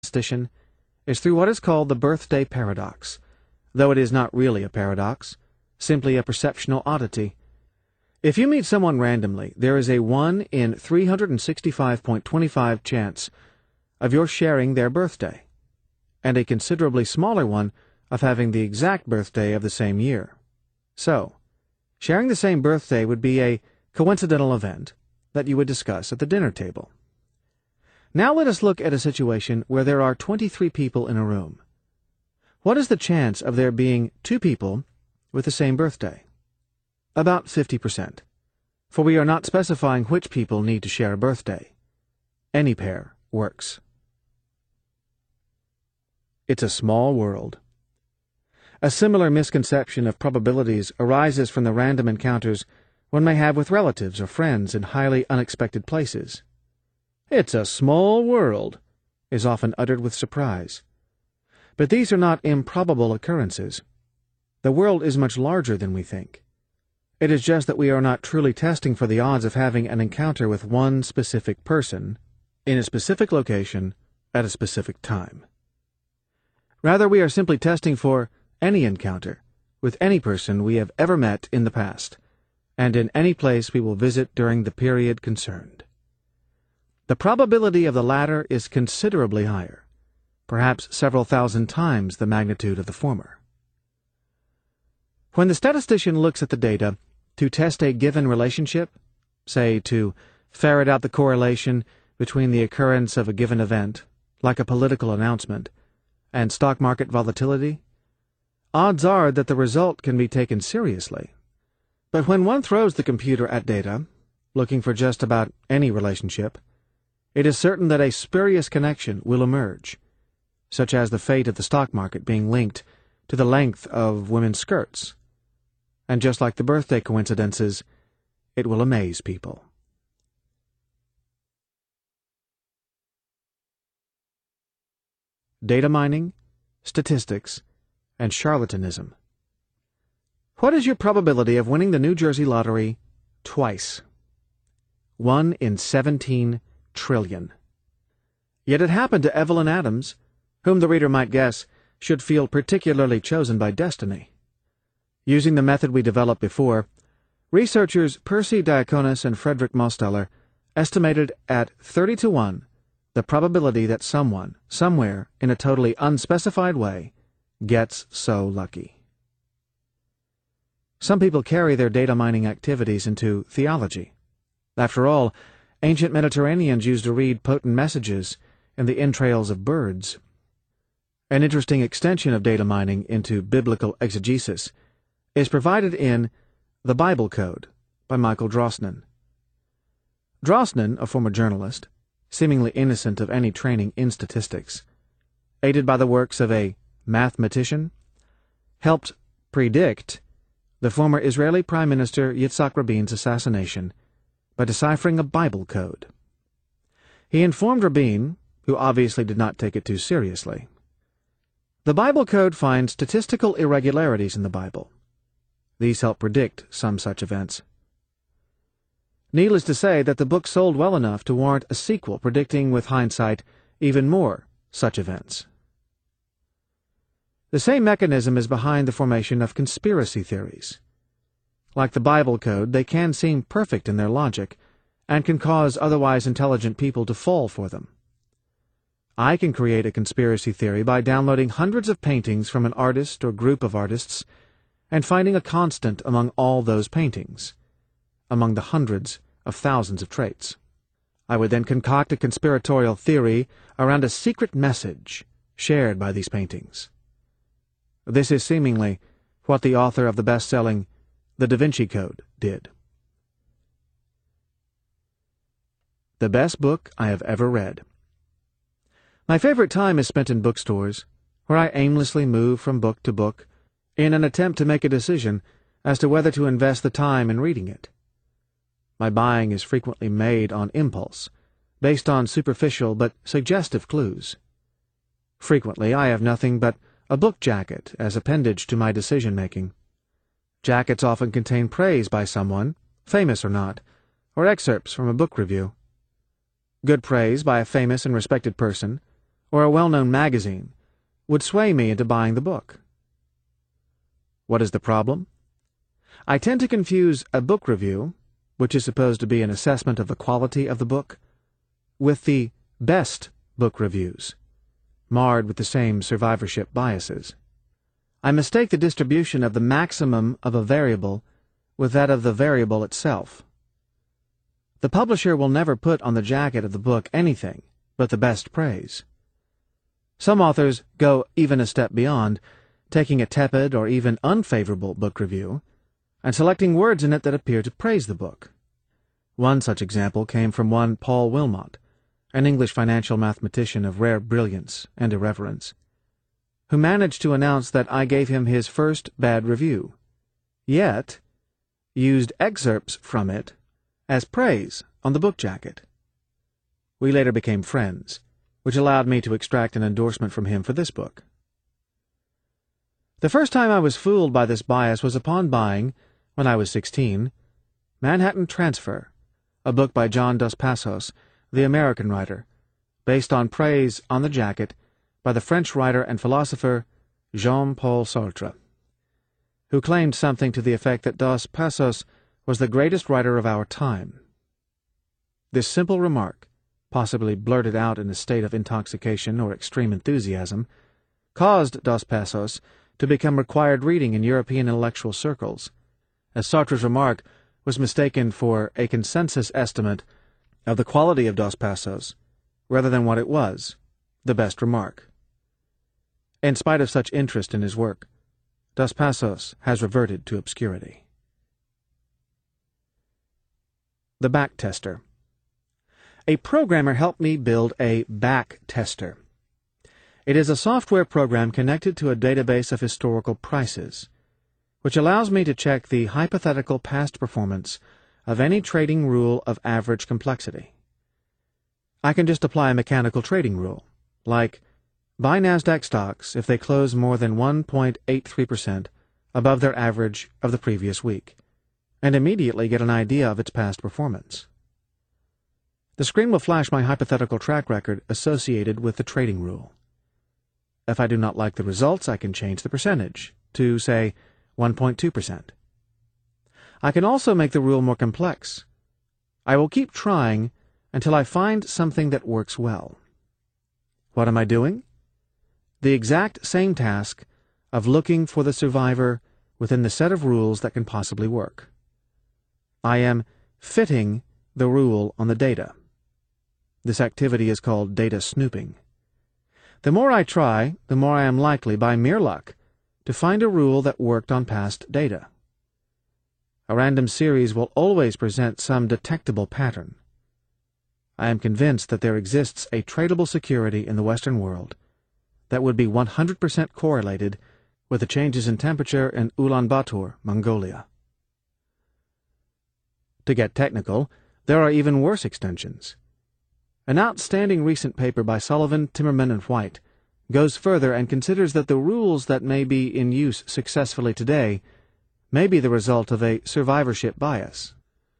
statistician is through what is called the birthday paradox, though it is not really a paradox, simply a perceptual oddity. If you meet someone randomly, there is a 1 in 365.25 chance of your sharing their birthday, and a considerably smaller one of having the exact birthday of the same year. So, sharing the same birthday would be a coincidental event that you would discuss at the dinner table. Now let us look at a situation where there are 23 people in a room. What is the chance of there being 2 people with the same birthday? About 50%, for we are not specifying which people need to share a birthday. Any pair works. It's a small world. A similar misconception of probabilities arises from the random encounters one may have with relatives or friends in highly unexpected places. "It's a small world," is often uttered with surprise. But these are not improbable occurrences. The world is much larger than we think. It is just that we are not truly testing for the odds of having an encounter with one specific person, in a specific location, at a specific time. Rather, we are simply testing for any encounter with any person we have ever met in the past, and in any place we will visit during the period concerned. The probability of the latter is considerably higher, perhaps several thousand times the magnitude of the former. When the statistician looks at the data to test a given relationship, say to ferret out the correlation between the occurrence of a given event, like a political announcement, and stock market volatility, odds are that the result can be taken seriously. But when one throws the computer at data, looking for just about any relationship, it is certain that a spurious connection will emerge, such as the fate of the stock market being linked to the length of women's skirts. And just like the birthday coincidences, it will amaze people. Data mining, statistics, and charlatanism. What is your probability of winning the New Jersey lottery twice? 1 in 17 trillion. Yet it happened to Evelyn Adams, whom the reader might guess should feel particularly chosen by destiny. Using the method we developed before, researchers Percy Diaconis and Frederick Mosteller estimated at 30 to 1 the probability that someone, somewhere, in a totally unspecified way, gets so lucky. Some people carry their data mining activities into theology. After all, ancient Mediterraneans used to read potent messages in the entrails of birds. An interesting extension of data mining into biblical exegesis is provided in The Bible Code by Michael Drosnin. Drosnin, a former journalist, seemingly innocent of any training in statistics, aided by the works of a mathematician, helped predict the former Israeli Prime Minister Yitzhak Rabin's assassination by deciphering a Bible code. He informed Rabin, who obviously did not take it too seriously. The Bible code finds statistical irregularities in the Bible. These help predict some such events. Needless to say that the book sold well enough to warrant a sequel predicting with hindsight even more such events. The same mechanism is behind the formation of conspiracy theories. Like the Bible code, they can seem perfect in their logic and can cause otherwise intelligent people to fall for them. I can create a conspiracy theory by downloading hundreds of paintings from an artist or group of artists and finding a constant among all those paintings, among the hundreds of thousands of traits. I would then concoct a conspiratorial theory around a secret message shared by these paintings. This is seemingly what the author of the best-selling The Da Vinci Code did. The best book I have ever read. My favorite time is spent in bookstores, where I aimlessly move from book to book in an attempt to make a decision as to whether to invest the time in reading it. My buying is frequently made on impulse, based on superficial but suggestive clues. Frequently I have nothing but a book jacket as appendage to my decision-making. Jackets often contain praise by someone, famous or not, or excerpts from a book review. Good praise by a famous and respected person, or a well-known magazine would sway me into buying the book. What is the problem? I tend to confuse a book review, which is supposed to be an assessment of the quality of the book, with the best book reviews, marred with the same survivorship biases. I mistake the distribution of the maximum of a variable with that of the variable itself. The publisher will never put on the jacket of the book anything but the best praise. Some authors go even a step beyond, taking a tepid or even unfavorable book review and selecting words in it that appear to praise the book. One such example came from one Paul Wilmot, an English financial mathematician of rare brilliance and irreverence, who managed to announce that I gave him his first bad review, yet used excerpts from it as praise on the book jacket. We later became friends, which allowed me to extract an endorsement from him for this book. The first time I was fooled by this bias was upon buying, when I was 16, Manhattan Transfer, a book by John Dos Passos, the American writer, based on praise on the jacket by the French writer and philosopher Jean-Paul Sartre, who claimed something to the effect that Dos Passos was the greatest writer of our time. This simple remark, possibly blurted out in a state of intoxication or extreme enthusiasm, caused Dos Passos to become required reading in European intellectual circles, as Sartre's remark was mistaken for a consensus estimate of the quality of Dos Passos, rather than what it was, the best remark. In spite of such interest in his work, Dos Passos has reverted to obscurity. The Back Tester. A programmer helped me build a back tester. It is a software program connected to a database of historical prices, which allows me to check the hypothetical past performance of any trading rule of average complexity. I can just apply a mechanical trading rule, like buy NASDAQ stocks if they close more than 1.83% above their average of the previous week, and immediately get an idea of its past performance. The screen will flash my hypothetical track record associated with the trading rule. If I do not like the results, I can change the percentage to, say, 1.2%. I can also make the rule more complex. I will keep trying until I find something that works well. What am I doing? The exact same task of looking for the survivor within the set of rules that can possibly work. I am fitting the rule on the data. This activity is called data snooping. The more I try, the more I am likely, by mere luck, to find a rule that worked on past data. A random series will always present some detectable pattern. I am convinced that there exists a tradable security in the Western world that would be 100% correlated with the changes in temperature in Ulaanbaatar, Mongolia. To get technical, there are even worse extensions. An outstanding recent paper by Sullivan, Timmerman, and White goes further and considers that the rules that may be in use successfully today may be the result of a survivorship bias.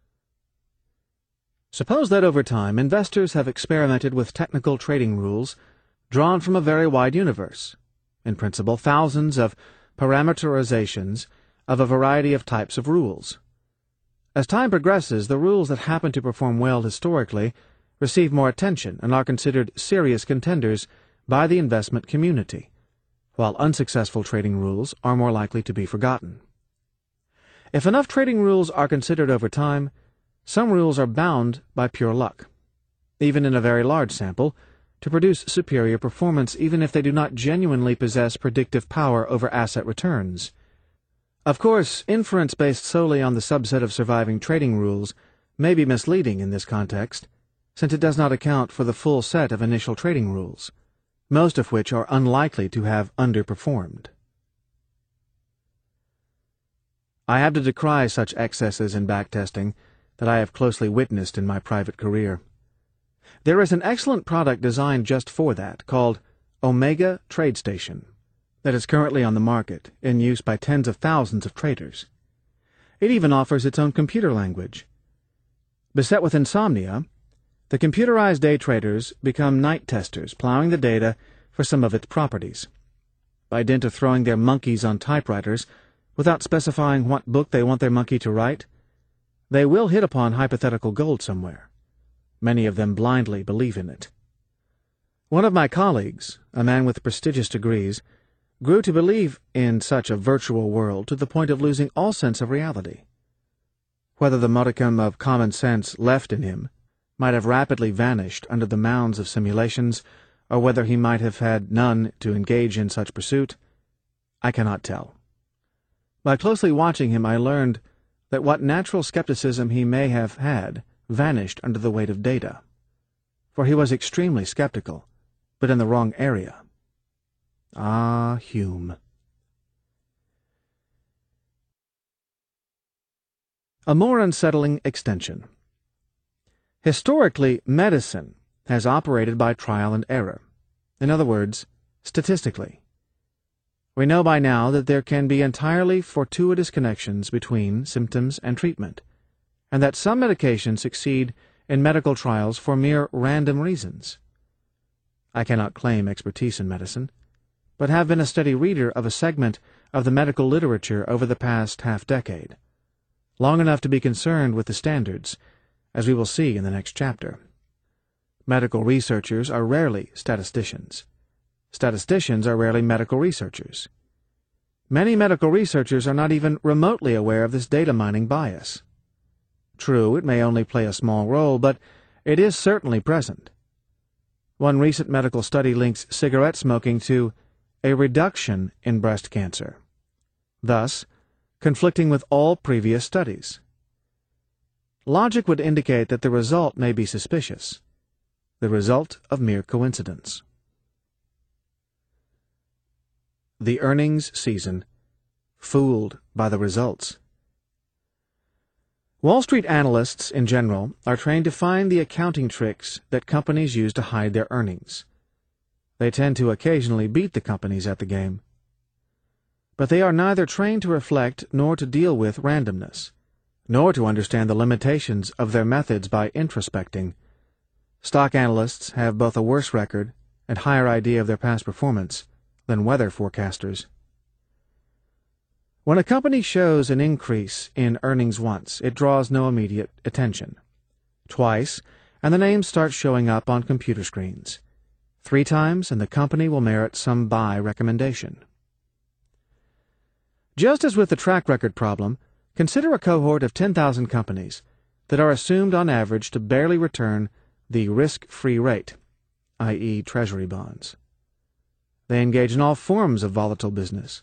Suppose that over time investors have experimented with technical trading rules drawn from a very wide universe, in principle thousands of parameterizations of a variety of types of rules. As time progresses, the rules that happen to perform well historically receive more attention and are considered serious contenders by the investment community, while unsuccessful trading rules are more likely to be forgotten. If enough trading rules are considered over time, some rules are bound by pure luck, even in a very large sample, to produce superior performance even if they do not genuinely possess predictive power over asset returns. Of course, inference based solely on the subset of surviving trading rules may be misleading in this context, since it does not account for the full set of initial trading rules, most of which are unlikely to have underperformed. I have to decry such excesses in backtesting that I have closely witnessed in my private career. There is an excellent product designed just for that, called Omega TradeStation, that is currently on the market, in use by tens of thousands of traders. It even offers its own computer language. Beset with insomnia, The computerized day traders become night testers, plowing the data for some of its properties. By dint of throwing their monkeys on typewriters, without specifying what book they want their monkey to write, they will hit upon hypothetical gold somewhere. Many of them blindly believe in it. One of my colleagues, a man with prestigious degrees, grew to believe in such a virtual world to the point of losing all sense of reality. Whether the modicum of common sense left in him might have rapidly vanished under the mounds of simulations, or whether he might have had none to engage in such pursuit, I cannot tell. By closely watching him, I learned that what natural skepticism he may have had vanished under the weight of data. For he was extremely skeptical, but in the wrong area. Ah, Hume. A more unsettling extension. Historically, medicine has operated by trial and error. In other words, statistically. We know by now that there can be entirely fortuitous connections between symptoms and treatment, and that some medications succeed in medical trials for mere random reasons. I cannot claim expertise in medicine, but have been a steady reader of a segment of the medical literature over the past half-decade, long enough to be concerned with the standards, as we will see in the next chapter. Medical researchers are rarely statisticians. Statisticians are rarely medical researchers. Many medical researchers are not even remotely aware of this data mining bias. True, it may only play a small role, but it is certainly present. One recent medical study links cigarette smoking to a reduction in breast cancer, thus conflicting with all previous studies. Logic would indicate that the result may be suspicious, the result of mere coincidence. The earnings season, fooled by the results. Wall Street analysts in general are trained to find the accounting tricks that companies use to hide their earnings. They tend to occasionally beat the companies at the game. But they are neither trained to reflect nor to deal with randomness, nor to understand the limitations of their methods by introspecting. Stock analysts have both a worse record and higher idea of their past performance than weather forecasters. When a company shows an increase in earnings once, it draws no immediate attention. Twice, and the name starts showing up on computer screens. 3 times, and the company will merit some buy recommendation. Just as with the track record problem, consider a cohort of 10,000 companies that are assumed on average to barely return the risk-free rate, i.e. Treasury bonds. They engage in all forms of volatile business.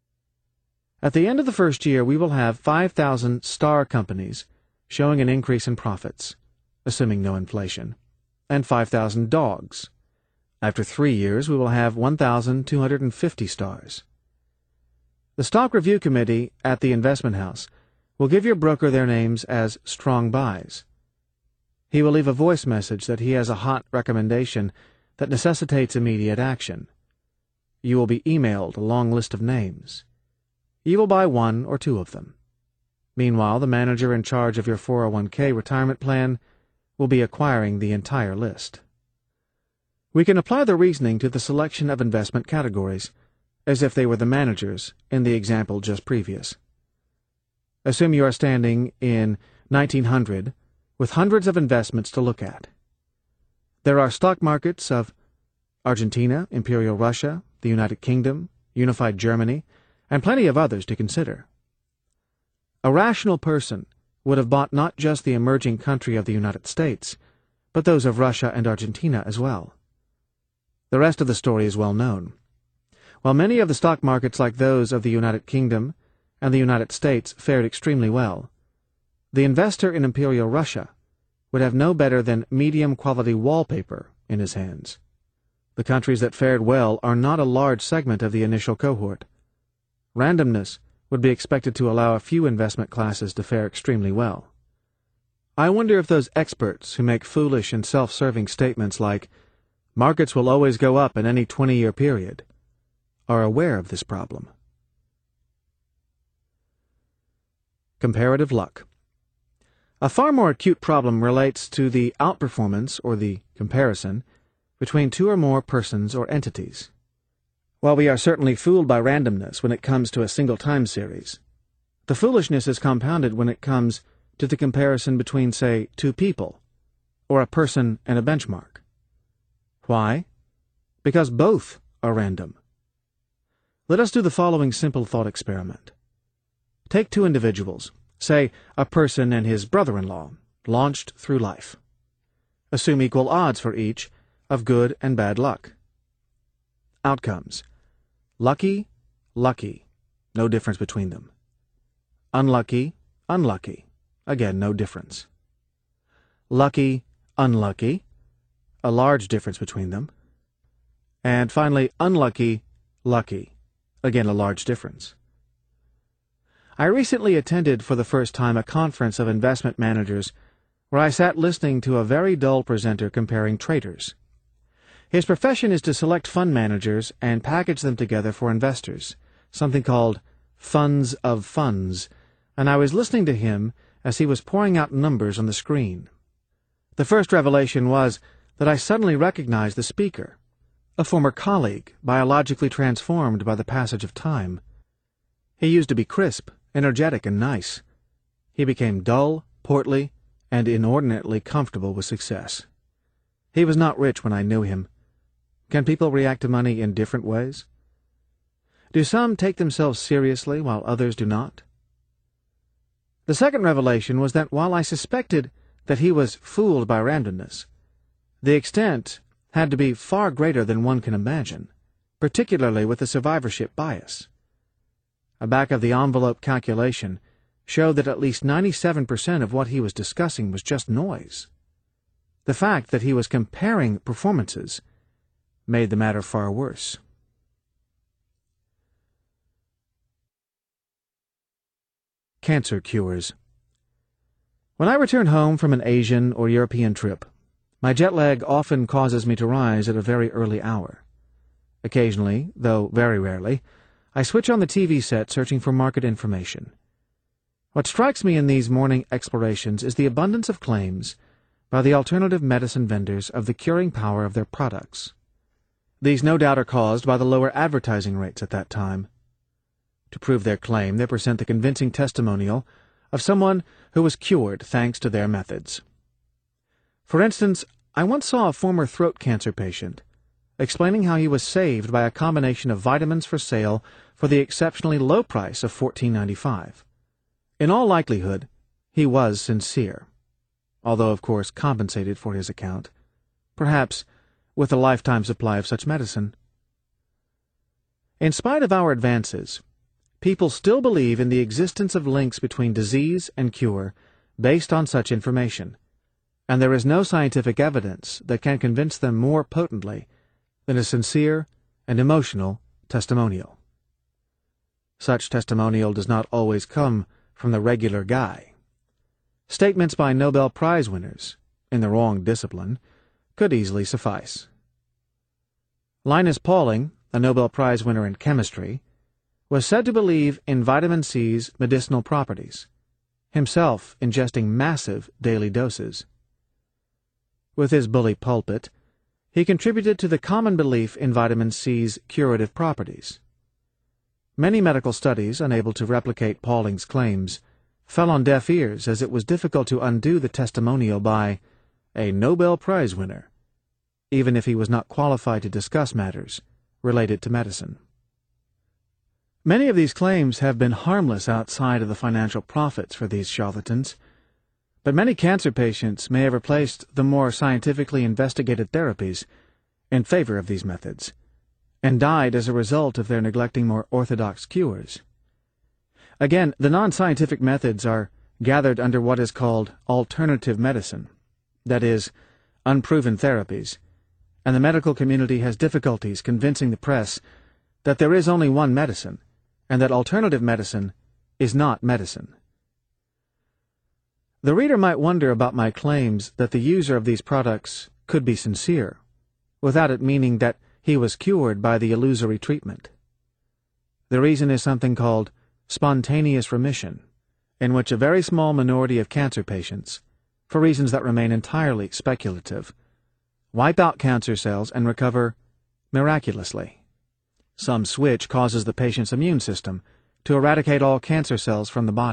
At the end of the first year, we will have 5,000 star companies showing an increase in profits, assuming no inflation, and 5,000 dogs. After 3 years, we will have 1,250 stars. The Stock Review Committee at the investment house will give your broker their names as strong buys. He will leave a voice message that he has a hot recommendation that necessitates immediate action. You will be emailed a long list of names. You will buy 1 or 2 of them. Meanwhile, the manager in charge of your 401k retirement plan will be acquiring the entire list. We can apply the reasoning to the selection of investment categories, as if they were the managers in the example just previous. Assume you are standing in 1900 with hundreds of investments to look at. There are stock markets of Argentina, Imperial Russia, the United Kingdom, Unified Germany, and plenty of others to consider. A rational person would have bought not just the emerging country of the United States, but those of Russia and Argentina as well. The rest of the story is well known. While many of the stock markets like those of the United Kingdom and the United States fared extremely well, the investor in Imperial Russia would have no better than medium-quality wallpaper in his hands. The countries that fared well are not a large segment of the initial cohort. Randomness would be expected to allow a few investment classes to fare extremely well. I wonder if those experts who make foolish and self-serving statements like, "Markets will always go up in any 20-year period," are aware of this problem. Comparative luck. A far more acute problem relates to the outperformance, or the comparison, between two or more persons or entities. While we are certainly fooled by randomness when it comes to a single time series, the foolishness is compounded when it comes to the comparison between, say, two people, or a person and a benchmark. Why? Because both are random. Let us do the following simple thought experiment. Take two individuals, say a person and his brother-in-law, launched through life. Assume equal odds for each of good and bad luck. Outcomes: lucky, lucky, no difference between them. Unlucky, unlucky, again no difference. Lucky, unlucky, a large difference between them. And finally, unlucky, lucky, again a large difference. I recently attended for the first time a conference of investment managers where I sat listening to a very dull presenter comparing traders. His profession is to select fund managers and package them together for investors, something called funds of funds, and I was listening to him as he was pouring out numbers on the screen. The first revelation was that I suddenly recognized the speaker, a former colleague, biologically transformed by the passage of time. He used to be crisp, energetic, and nice. He became dull, portly, and inordinately comfortable with success. He was not rich when I knew him. Can people react to money in different ways? Do some take themselves seriously while others do not? The second revelation was that while I suspected that he was fooled by randomness, the extent had to be far greater than one can imagine, particularly with the survivorship bias. A back-of-the-envelope calculation showed that at least 97% of what he was discussing was just noise. The fact that he was comparing performances made the matter far worse. Cancer cures. When I return home from an Asian or European trip, my jet lag often causes me to rise at a very early hour. Occasionally, though very rarely, I switch on the TV set searching for market information. What strikes me in these morning explorations is the abundance of claims by the alternative medicine vendors of the curing power of their products. These no doubt are caused by the lower advertising rates at that time. To prove their claim, they present the convincing testimonial of someone who was cured thanks to their methods. For instance, I once saw a former throat cancer patient explaining how he was saved by a combination of vitamins for sale for the exceptionally low price of $14.95. In all likelihood, he was sincere, although of course compensated for his account, perhaps with a lifetime supply of such medicine. In spite of our advances, people still believe in the existence of links between disease and cure based on such information, and there is no scientific evidence that can convince them more potently than a sincere and emotional testimonial. Such testimonial does not always come from the regular guy. Statements by Nobel Prize winners, in the wrong discipline, could easily suffice. Linus Pauling, a Nobel Prize winner in chemistry, was said to believe in vitamin C's medicinal properties, himself ingesting massive daily doses. With his bully pulpit, he contributed to the common belief in vitamin C's curative properties. Many medical studies, unable to replicate Pauling's claims, fell on deaf ears as it was difficult to undo the testimonial by a Nobel Prize winner, even if he was not qualified to discuss matters related to medicine. Many of these claims have been harmless outside of the financial profits for these charlatans, but many cancer patients may have replaced the more scientifically investigated therapies in favor of these methods, and died as a result of their neglecting more orthodox cures. Again, the non-scientific methods are gathered under what is called alternative medicine, that is, unproven therapies, and the medical community has difficulties convincing the press that there is only one medicine, and that alternative medicine is not medicine. The reader might wonder about my claims that the user of these products could be sincere, without it meaning that he was cured by the illusory treatment. The reason is something called spontaneous remission, in which a very small minority of cancer patients, for reasons that remain entirely speculative, wipe out cancer cells and recover miraculously. Some switch causes the patient's immune system to eradicate all cancer cells from the body.